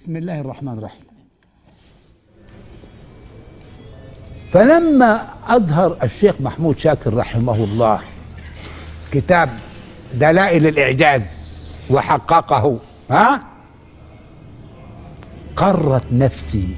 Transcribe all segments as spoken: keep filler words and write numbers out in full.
بسم الله الرحمن الرحيم. فلما أظهر الشيخ محمود شاكر رحمه الله كتاب دلائل الإعجاز وحققه، ها قرت نفسي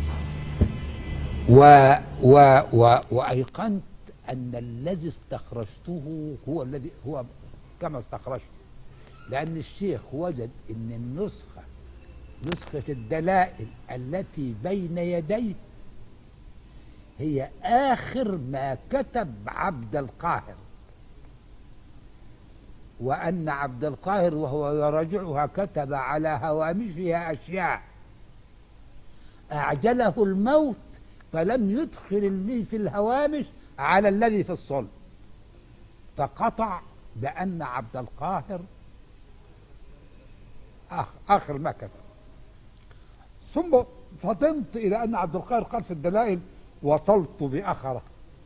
و و و وأيقنت أن الذي استخرجته هو الذي هو كما استخرجته، لأن الشيخ وجد أن النسخة نسخة الدلائل التي بين يديه هي آخر ما كتب عبد القاهر، وأن عبد القاهر وهو يراجعها كتب على هوامشها أشياء أعجله الموت فلم يدخل اللي في الهوامش على الذي في الصلب، فقطع بأن عبد القاهر آخر ما كتب. ثم فطنت إلى أن عبد القاهر قال في الدلائل وصلت بأخرة،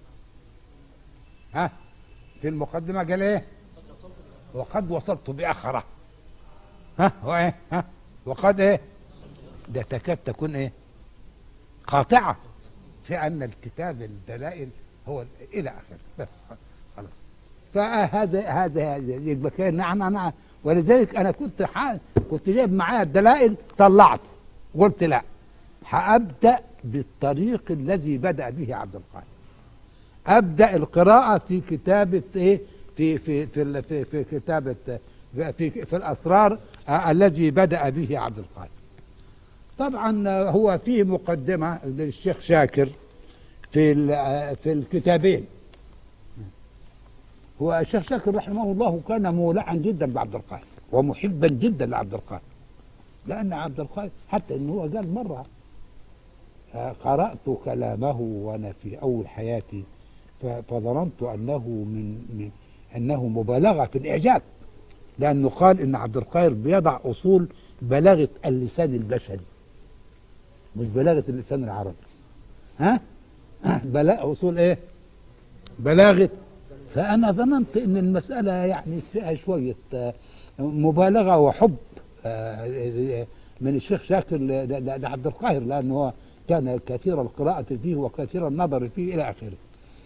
ها في المقدمة قال إيه؟ وقد وصلت بأخرة، ها وإيه؟ ها وقد إيه؟ ده تكاد تكون إيه؟ قاطعة في أن الكتاب الدلائل هو إلى آخره، بس خلاص. فهذا هذا يبقى كان نعم نعم. ولذلك أنا كنت حال كنت جايب معايا الدلائل طلعته، قلت لا هأبدأ بالطريق الذي بدأ به عبد القاهر، أبدأ القراءة في كتابة إيه في في في في, في كتابة في في الأسرار آه الذي بدأ به عبد القاهر. طبعا هو فيه مقدمة للشيخ شاكر في في الكتابين. هو الشيخ شاكر رحمه الله كان مولعا جدا بعبد القاهر ومحبا جدا لعبد القاهر، لأن عبد القاهر حتى إنه هو قال مرة قرأت كلامه وأنا في أول حياتي فظننت أنه من, من أنه مبالغة في الإعجاب، لأنه قال إن عبد القاهر بيضع أصول بلاغة اللسان البشري مش بلاغة اللسان العربي، ها بلاغة أصول إيه؟ بلاغة. فأنا ظننت إن المسألة يعني فيها شوية مبالغة وحب من الشيخ شاكر لعبد القاهر، لأنه كان كثير القراءة فيه وكثير النظر فيه إلى آخره.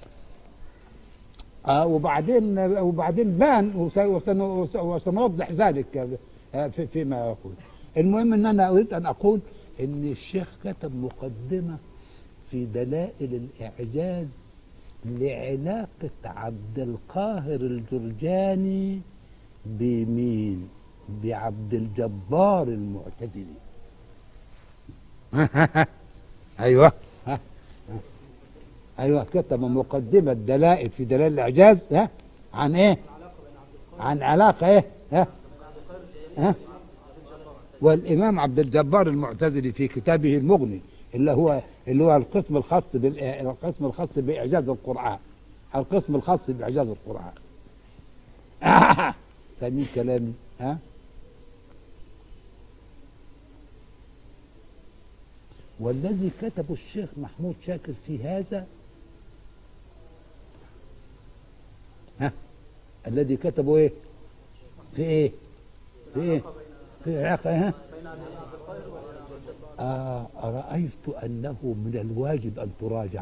آه وبعدين وبعدين بان وسنوضح ذلك في فيما يقول. المهم ان انا اريد ان اقول ان الشيخ كتب مقدمة في دلائل الإعجاز لعلاقة عبد القاهر الجرجاني بمين؟ بعبد الجبار المعتزلي. ايوه ايوه كتب مقدمة دلائل في دلائل الإعجاز ها عن ايه؟ عن علاقة ايه؟ ها ها والإمام عبد الجبار المعتزلي في كتابه المغني اللي هو اللي هو القسم الخاص بالقسم الخاص بإعجاز القرآن، القسم الخاص بإعجاز القرآن. فاهمين كلامي؟ ها؟ والذي كتبه الشيخ محمود شاكر في هذا ها الذي كتبه ايه؟ في ايه؟ في ايه؟ في علاقة ها؟ آه رأيت أنه من الواجب أن تراجع،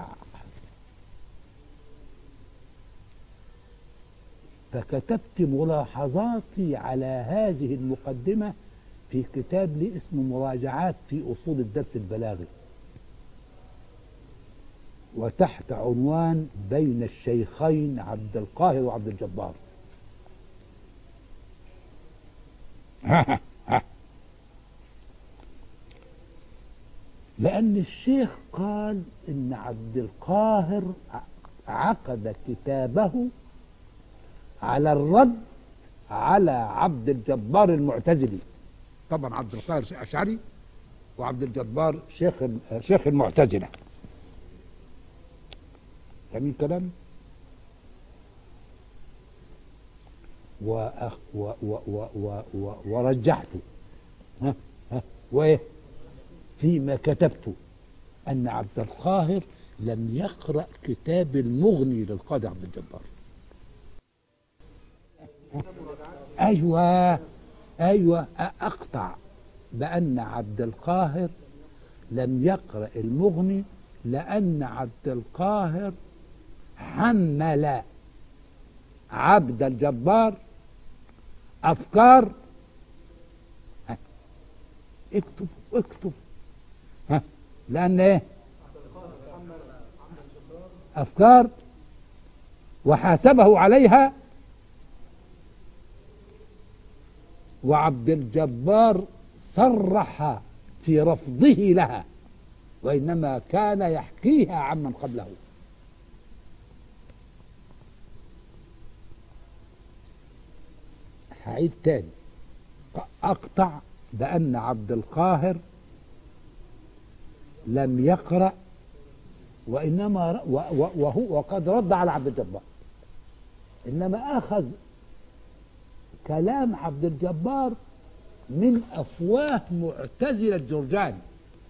فكتبت ملاحظاتي على هذه المقدمة في كتاب لي اسمه مراجعات في أصول الدرس البلاغي، وتحت عنوان بين الشيخين عبد القاهر وعبد الجبار. لأن الشيخ قال إن عبد القاهر عقد كتابه على الرد على عبد الجبار المعتزلي. طبعا عبد القاهر أشعري وعبد الجبار شيخ شيخ المعتزلة. فاهمين كلام؟ و و و و و ورجحته ها ها وايه فيما كتبت ان عبد القاهر لم يقرأ كتاب المغني للقاضي عبد الجبار. ايوه ايوه اقطع بان عبد القاهر لم يقرأ المغني لأن عبد القاهر حمل عبد الجبار أفكار. ها اكتب اكتب ها لأن إيه؟ أفكار وحاسبه عليها، وعبد الجبار صرح في رفضه لها، وإنما كان يحكيها عمن قبله. هعيد تاني، أقطع بأن عبد القاهر لم يقرأ، وإنما وهو وقد رد على عبد الجبار، إنما أخذ كلام عبد الجبار من أفواه معتزلة جرجاني.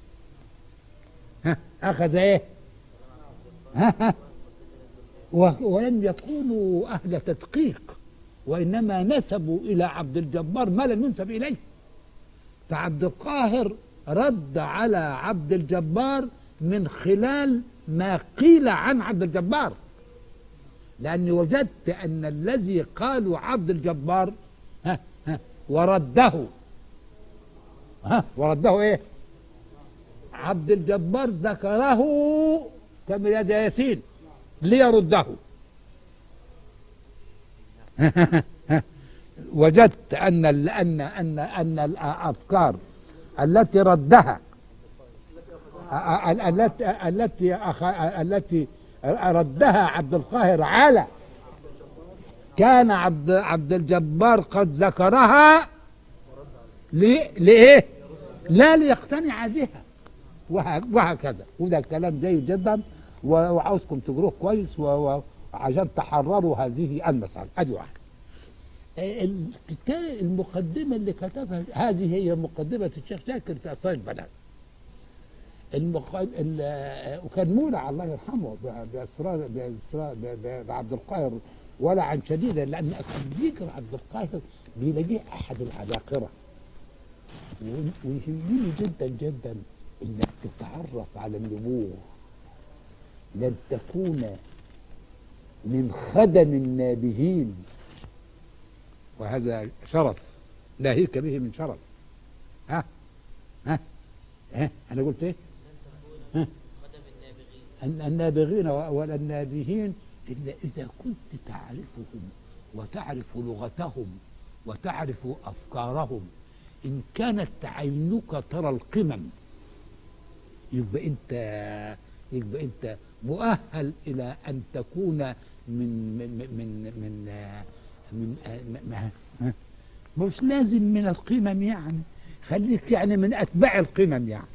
ها أخذ إيه؟ ها ها ولم يكونوا أهل تدقيق، وإنما نسبوا إلى عبد الجبار ما لم ينسب إليه. فعبد القاهر رد على عبد الجبار من خلال ما قيل عن عبد الجبار، لأني وجدت أن الذي قالوا عبد الجبار ها ها ورده ها ورده إيه؟ عبد الجبار ذكره كميلاد ياسين ليرده. وجدت أن أن أن أن الأفكار التي ردها التي التي التي ردها عبد القاهر على كان عبد عبد الجبار قد ذكرها لإيه؟ لا ليقتنع بها، وهكذا. وده كلام جيد جدا، وعاوزكم تقروه كويس وعشان تحرروا هذه المسألة. أدي واحد. الكتاب المقدمة اللي كتبها هذه هي مقدمة الشيخ شاكر في أسرار البلاغ. المقد... ال... وكان مولع الله يرحمه بأسرار بأسرار بعبد القاهر ولعا شديدا، لأن أصلا بيقرأ عبد القاهر بيلاقيه أحد العباقرة. ويهمني جدا جدا إنك تتعرف على النبوة، لن تكون من خدم النابهين، وهذا شرف ناهيك به من شرف. ها ها ها أنا قلت إيه؟ ها خدم النابغين النابغين ولا النابهين إلا إذا كنت تعرفهم وتعرف لغتهم وتعرف أفكارهم. إن كانت عينك ترى القمم يبقى أنت يبقى أنت مؤهل إلى أن تكون من من من من من, من مش لازم من القمم، يعني خليك يعني من أتباع القمم يعني.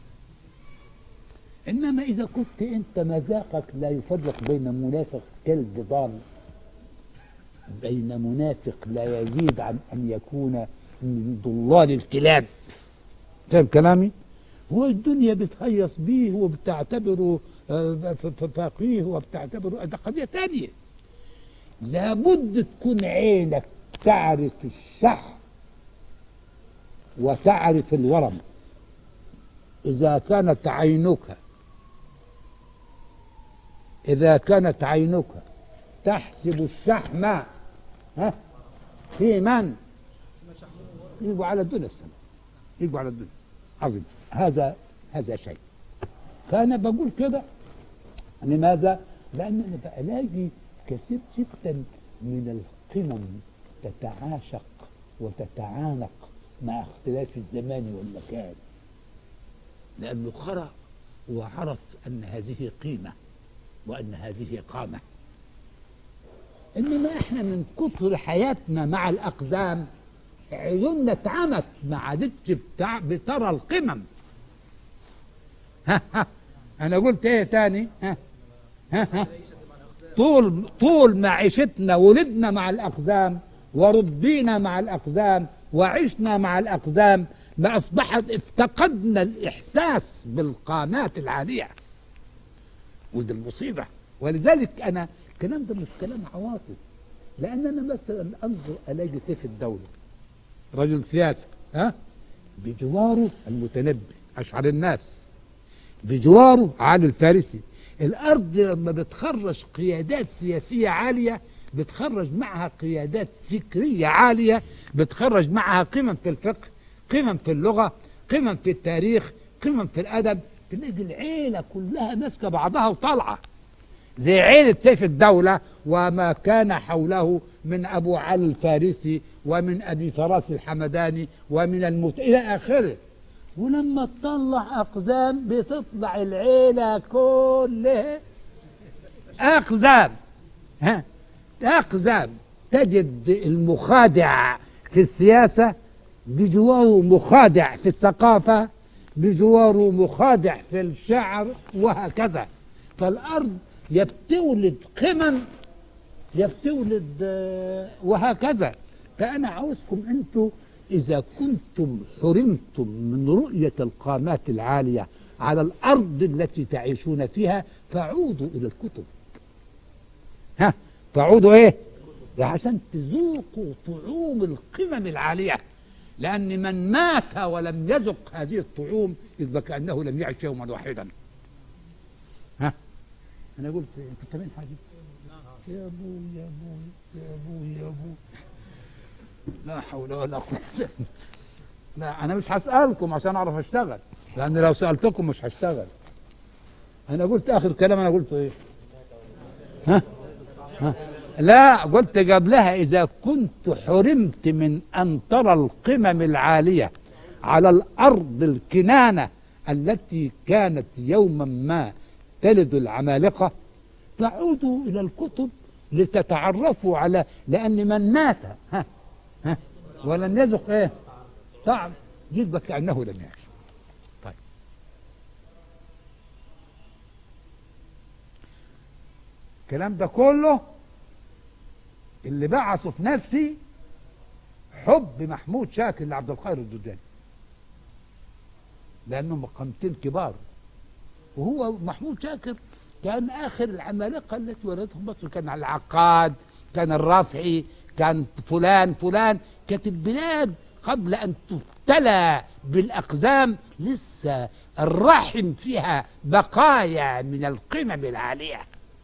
إنما إذا كنت أنت مذاقك لا يفرق بين منافق كلب ضال بين منافق لا يزيد عن أن يكون من ضلال الكلاب، فاهم كلامي؟ هو الدنيا بتهيص بيه وبتعتبره فقيه وبتعتبره، ده قضية تانية. لابد تكون عينك تعرف الشح وتعرف الورم. إذا كانت عينك إذا كانت عينك تحسب الشحم ها في من يجوا على الدنيا السنة يجوا على الدنيا عظيم. هذا هذا شيء. فأنا بقول كده لماذا؟ لأن أنا بلاقي كثير جدا من القمم تتعاشق وتتعانق مع اختلاف الزمان والمكان، لأنه قرأ وعرف أن هذه قيمة وأن هذه قامة. إنما إحنا من كثر حياتنا مع الأقزام عيوننا اتعمت، ما عادتش بترى القمم. ها ها أنا قلت إيه تاني؟ ها ها ها طول طول ما عيشتنا ولدنا مع الأقزام وربينا مع الأقزام وعشنا مع الأقزام، ما أصبحت افتقدنا الإحساس بالقامات العالية، ودي المصيبة. ولذلك أنا الكلام ده مش كلام عواطف، لأن أنا مثلا أنظر ألاقي سيف الدولة رجل سياسي ها بجواره المتنبي أشعر الناس، بجواره علي الفارسي. الأرض لما بتخرج قيادات سياسية عالية بتخرج معها قيادات فكرية عالية، بتخرج معها قمم في الفقه، قمم في اللغة، قمم في التاريخ، قمم في الأدب. تلاقي العيلة كلها ماسكة بعضها وطالعة، زي عيلة سيف الدولة وما كان حوله من أبو علي الفارسي ومن أبي فراس الحمداني ومن المت... إلى آخره. ولما تطلع أقزام بتطلع العيلة كلها أقزام. ها أقزام. تجد المخادع في السياسة بجواره مخادع في الثقافة، بجواره مخادع في الشعر، وهكذا. فالأرض يا بتولد قمم يا بتولد وهكذا. فأنا عاوزكم أنتم إذا كنتم حرمتم من رؤية القامات العالية على الأرض التي تعيشون فيها فعودوا إلى الكتب. ها فعودوا إيه؟ عشان تذوقوا طعوم القمم العالية. لأن من مات ولم يذق هذه الطعوم يبقى كأنه لم يعش يوما واحدا. ها أنا قلت أنت فاهمين حاجة؟ يا أبو يا أبو يا أبو يا أبو لا حول ولا قوة. لا أنا مش هسألكم عشان أعرف أشتغل، لأن لو سألتكم مش هشتغل. أنا قلت آخر كلام أنا قلته إيه؟ ها؟ ها؟ لا قلت قبلها إذا كنت حرمت من أن ترى القمم العالية على الأرض الكنانة التي كانت يوما ما تلد العمالقة فعودوا إلى الكتب لتتعرفوا على، لأن من مات ها ها ولم يذق إيه طعم يبقى كأنه لم يعش. طيب الكلام ده كله اللي بعثه في نفسي حب محمود شاكر لعبد القاهر الجرجاني، لأنه مقامتين كبار. وهو محمود شاكر كان آخر العمالقة التي ولدتهم مصر. كان العقاد، كان الرافعي، كان فلان فلان. كانت البلاد قبل أن تبتلى بالأقزام لسه الرحم فيها بقايا من القمم العالية.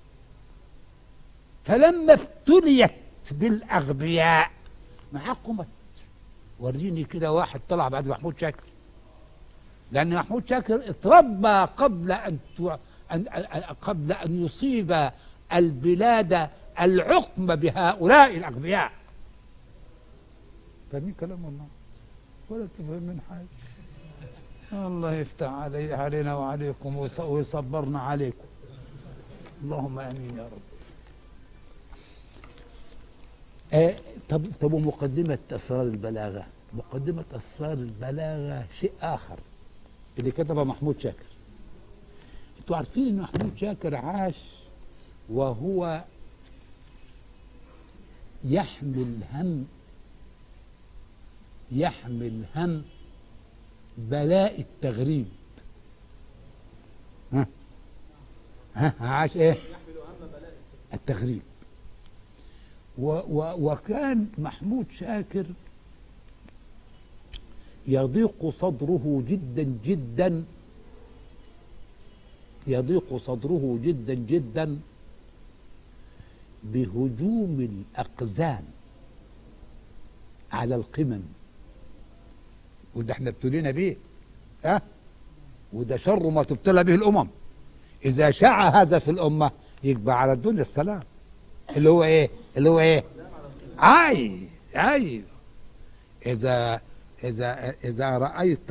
فلما ابتليت بالأغبياء ما قمت. وريني كده واحد طلع بعد محمود شاكر، لأن محمود شاكر اتربى قبل أن قبل أن يصيب البلاد العقم بهؤلاء الأغبياء. فاهمين كلام الله ولا تفهمين حاجة؟ الله يفتح علي علينا وعليكم ويصبرنا عليكم. اللهم آمين يا رب. آه طب طب ومقدمة أسرار البلاغة. مقدمة أسرار البلاغة شيء آخر اللي كتبه محمود شاكر. انتوا عارفين ان محمود شاكر عاش وهو يحمل هم يحمل هم بلاء التغريب. ها ها عاش ايه؟ يحمل هم بلاء التغريب. و و وكان محمود شاكر يضيق صدره جدا جدا يضيق صدره جدا جدا بهجوم الأقزام على القمم. وده احنا ابتلينا بيه. اه وده شر ما تبتلى به الأمم. إذا شاع هذا في الأمة يبقى على الدنيا السلام. اللي هو ايه؟ اللي هو ايه؟ عاي عاي إذا إذا إذا رأيت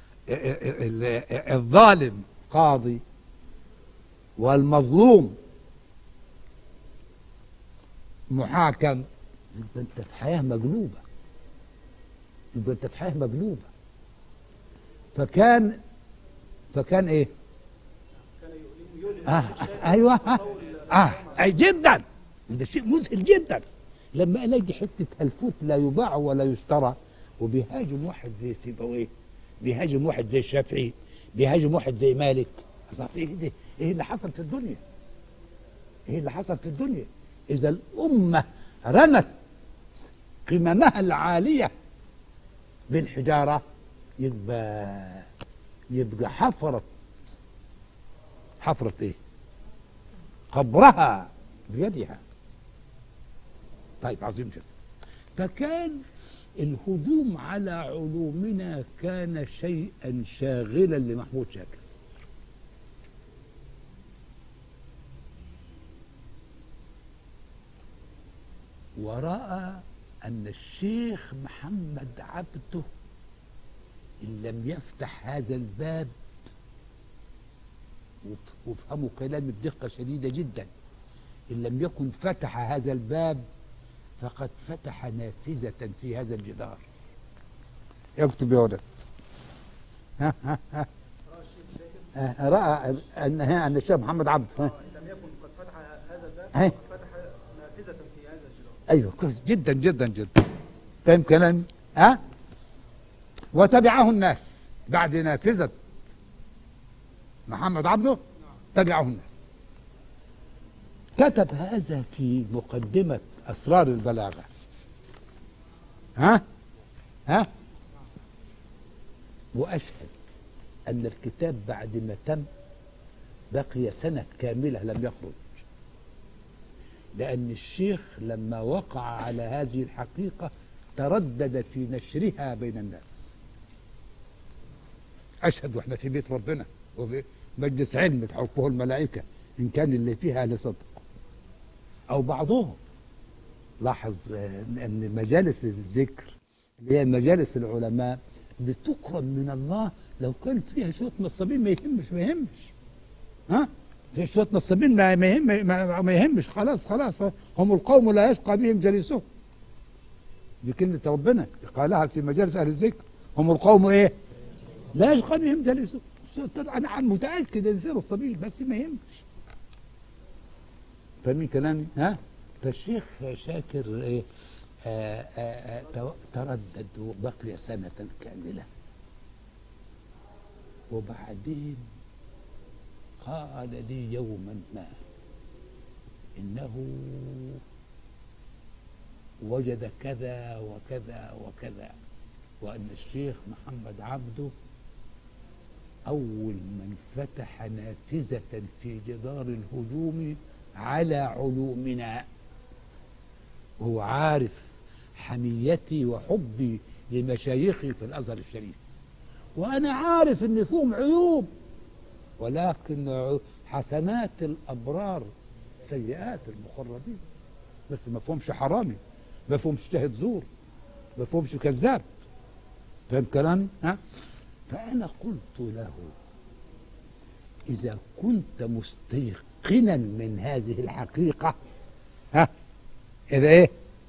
الظالم قاضي والمظلوم محاكم يبقى انت في حياه مقلوبه. يبقى انت في حياه مقلوبه. فكان فكان ايه؟ آه ايوه اه, آه اي جدا. وده شيء مذهل جدا لما الاقي حته هلفوت لا يباع ولا يشترى وبيهاجم واحد زي سيبويه، بيهاجم واحد زي الشافعي، بيهاجم واحد زي مالك. ايه ده؟ ايه اللي حصل في الدنيا؟ ايه اللي حصل في الدنيا؟ اذا الامه رمت قممها العاليه بالحجاره يبقى يبقى حفرت حفرت ايه؟ قبرها بيدها. طيب عظيم جدا. فكان الهجوم على علومنا كان شيئا شاغلا لمحمود شاكر. ورأى أن الشيخ محمد عبده إن لم يفتح هذا الباب، وافهموا كلامي بدقة شديدة جدا، إن لم يكن فتح هذا الباب فقد فتح نافذة في هذا الجدار. اكتب يا ولد. ها ها ها آه، رأى أن أن الشيخ محمد عبده إن لم يكن قد فتح هذا الباب هي. فقد فتح نافذة في هذا الجدار. ايوه كويس جدا جدا جدا. فاهم كلامي؟ ها؟ وتبعه الناس بعد نافذة محمد عبده، تبعه الناس. كتب هذا في مقدمة أسرار البلاغة. ها؟ ها؟ وأشهد أن الكتاب بعد ما تم بقي سنة كاملة لم يخرج، لأن الشيخ لما وقع على هذه الحقيقة تردد في نشرها بين الناس. أشهد وإحنا في بيت ربنا وفي مجلس علم تحفه الملائكة إن كان اللي فيها لصدق أو بعضهم. لاحظ أن مجالس الذكر اللي هي مجالس العلماء بتكرم من الله. لو كان فيها شوية نصابين ما يهمش ما يهمش ها؟ في شوية نصابين ما ما يهم ما, ما يهمش. خلاص خلاص هم القوم لا يشقى بهم جليسهم. دي كلمة ربنا قالها في مجالس أهل الذكر. هم القوم إيه؟ لا يشقى بهم جليسهم. أنا متأكد إن في نصابين بس ما يهمش. فاهمين كلامي؟ ها؟ فالشيخ شاكر إيه؟ آآ آآ تردد وبقي سنة كاملة، وبعدين قال لي يوما ما إنه وجد كذا وكذا وكذا، وأن الشيخ محمد عبده أول من فتح نافذة في جدار الهجوم على علومنا، وهو عارف حميتي وحبي لمشايخي في الأزهر الشريف، وأنا عارف إن فيهم عيوب، ولكن حسنات الأبرار سيئات المقربين. بس ما فيهمش حرامي، ما فيهمش شاهد زور، ما فيهمش كذاب. فاهم كلامي؟ ها؟ فأنا قلت له إذا كنت مستيقنا من هذه الحقيقة، ها؟ إذا إيه؟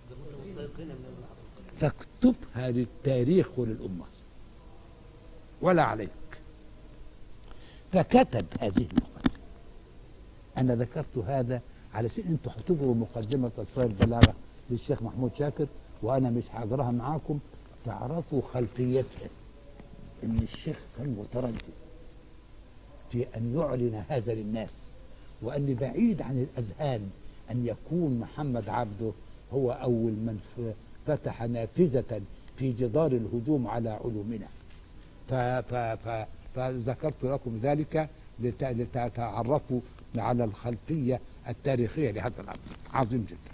فاكتبها للتاريخ وللأمة ولا عليك. فكتب هذه المقدمة. أنا ذكرت هذا علشان أنتوا هتقروا مقدمة أسرار البلاغة للشيخ محمود شاكر، وأنا مش هقراها معاكم، تعرفوا خلفيتها. إن الشيخ كان متردد في أن يعلن هذا للناس، وأن بعيد عن الأذهان أن يكون محمد عبده هو أول من فتح نافذة في جدار الهجوم على علومنا. ف ف ف فذكرت لكم ذلك لتتعرفوا على الخلفية التاريخية لهذا الأمر. عظيم جدا.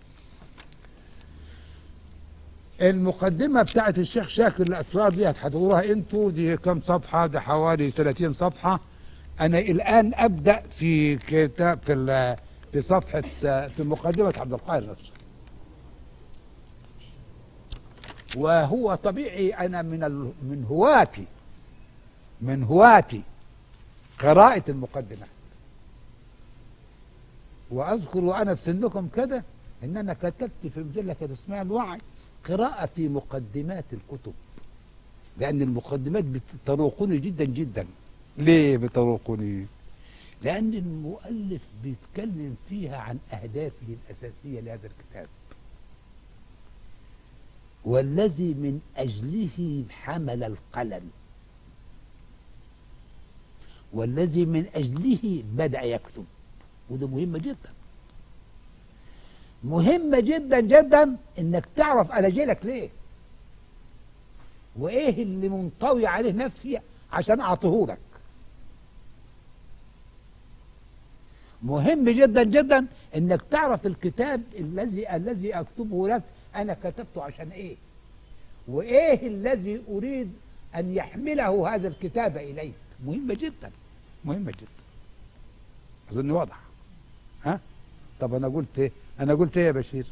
المقدمة بتاعت الشيخ شاكر الأسرار دي هتحضروها انتوا، دي كم صفحة؟ ده حوالي ثلاثين صفحة. أنا الآن أبدأ في كتاب في في صفحة في مقدمة عبد القاهر نفسه. وهو طبيعي أنا من ال... من هواتي من هواتي قراءة المقدمات. وأذكر وأنا في سنكم كده إن أنا كتبت في مجلة كده اسمها الوعي قراءة في مقدمات الكتب، لأن المقدمات بتروقني جدا جدا. ليه بتروقني؟ لأن المؤلف بيتكلم فيها عن أهدافه الأساسية لهذا الكتاب، والذي من أجله حمل القلم، والذي من أجله بدأ يكتب. وده مهمة جدا، مهمة جدا جدا إنك تعرف أنا جاي لك ليه، وإيه اللي منطوي عليه نفسي عشان أعطيه لك. مهم جدا جدا انك تعرف الكتاب الذي الذي اكتبه لك انا كتبته عشان ايه، وايه الذي اريد ان يحمله هذا الكتاب اليك. مهمه جدا، مهمه جدا. اظن واضح. ها؟ طب انا قلت ايه؟ انا قلت ايه يا بشير؟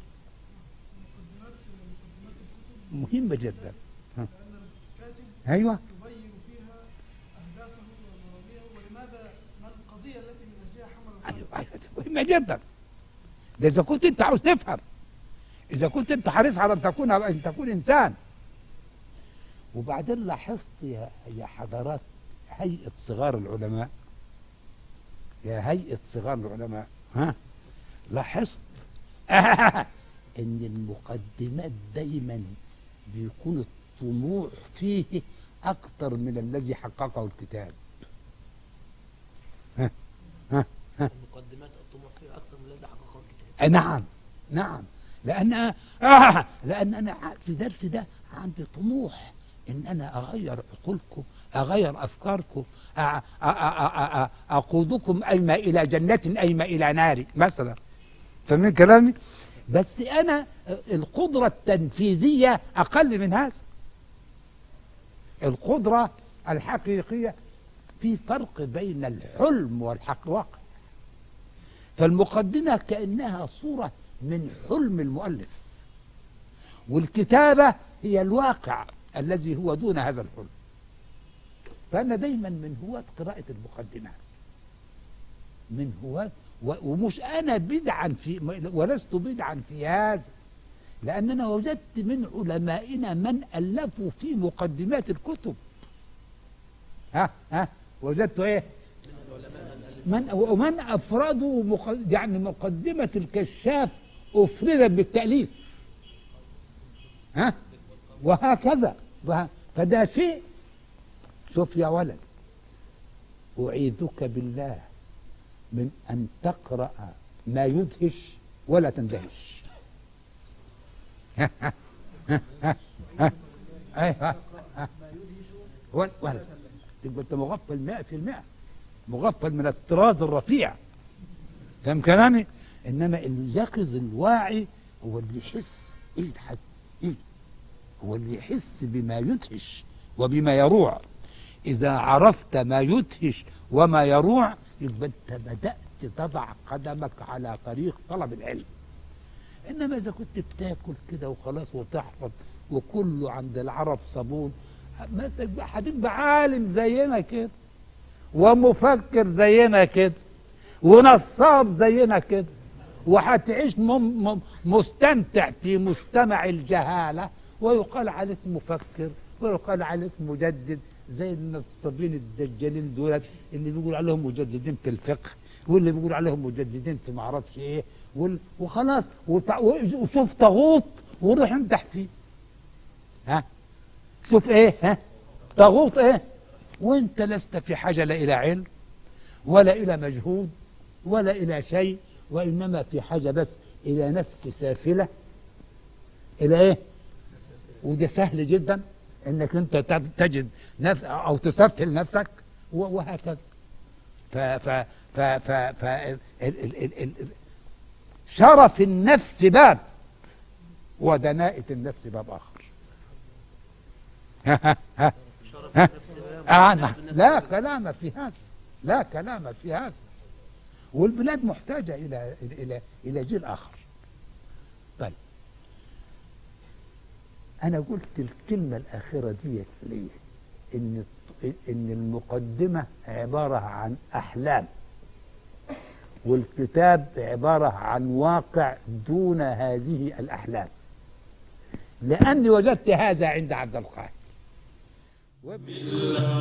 مهمه جدا. ها؟ ايوه. يبين فيها اهدافه ومراميه ولماذا، ما القضيه التي من اجلها حمل ايوه ايوه مهمه جدا. ده اذا كنت انت عاوز تفهم، اذا كنت انت حريص على ان تكون ان تكون انسان. وبعدين لاحظت يا يا حضرات هيئه صغار العلماء، يا هيئه صغار العلماء، ها؟ لاحظت ان المقدمات دايما بيكون الطموح فيه اكثر من الذي حققه الكتاب. ها ها ها المقدمات الطموح فيه اكثر من الذي حققه الكتاب. آه نعم نعم، لان آه لان انا في درسي ده عندي طموح ان انا اغير عقولكم، اغير افكاركم، أ- أ- أ- أ- اقودكم ايما الى جنه ايما الى نار مثلا. فاهمين كلامي؟ بس انا القدره التنفيذيه اقل من هذا. القدره الحقيقيه في فرق بين الحلم والواقع. فالمقدمه كانها صوره من حلم المؤلف، والكتابه هي الواقع الذي هو دون هذا الحلم. فانا دايما من هواة قراءه المقدمات، من هواة، ومش انا بدعا في ولست بدعا في هذا، لاننا وجدت من علمائنا من الفوا في مقدمات الكتب. ها ها وجدت ايه؟ من ومن افردوا مق... يعني مقدمه الكشاف افردت بالتاليف. ها وهكذا. وه... فده شيء. شوف يا ولد، اعيذك بالله من ان تقرا ما يدهش ولا تندهش. ها ها ها ها ها ها ها ولا ولا تبقى انت مغفل مئة في المئة، مغفل من الطراز الرفيع. فاهم كلامي؟ انما اليقظ الواعي هو اللي يحس ايه حد ايه، هو اللي يحس بما يدهش وبما يروع. اذا عرفت ما يدهش وما يروع يبقى انت بدات تضع قدمك على طريق طلب العلم. انما اذا كنت بتاكل كده وخلاص وتحفظ وكله عند العرب صابون، ما تبقى هتبقى عالم زينا كده، ومفكر زينا كده، ونصاب زينا كده، وهتعيش مم- مم- مستمتع في مجتمع الجهالة، ويقال عليك مفكر ويقال عليك مجدد زي النصابين الدجالين دولت اللي بيقول عليهم مجددين في الفقه، واللي بيقول عليهم مجددين في معرفش ايه، وال- وخلاص وتع- وشوف طاغوت وروح امدح فيه. ها شوف ايه؟ ها طاغوت ايه؟ وانت لست في حاجه لا الى علم ولا الى مجهود ولا الى شيء، وانما في حاجه بس الى نفس سافله. الى ايه؟ وده سهل جدا انك انت تب- تجد نفس او تسفل نفسك و- وهكذا. ف ف ف ف ف ال- ال- ال- ال- شرف النفس باب، ودناءة النفس باب اخر. ها ها ها شرف ها؟ النفس باب آه وعناية نعم. النفس لا باب. كلام في هذا، لا كلام في هذا. والبلاد محتاجة إلى إلى إلى جيل آخر. طيب أنا قلت الكلمة الأخيرة دي ليه؟ إن إن المقدمة عبارة عن أحلام، والكتاب عبارة عن واقع دون هذه الأحلام، لأني وجدت هذا عند عبد القاهر.